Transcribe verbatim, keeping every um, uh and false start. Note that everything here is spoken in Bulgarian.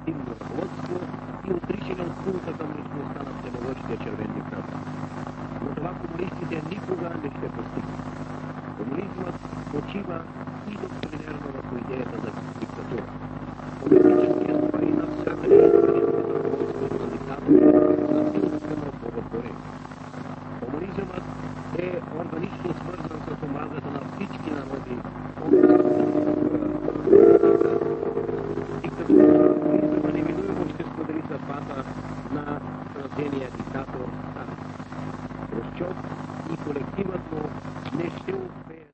легитимно ръководство и отричане от култа към личността на всемогъщия червения кръв. Но това комунистите никога не ще постигнат. Комунизмът почива и доктринерно върху идеята за диктатура. Комунистическият пари навсякъде изпълнят под ръководството на диктатори, насилствено боготворени. Комунизмът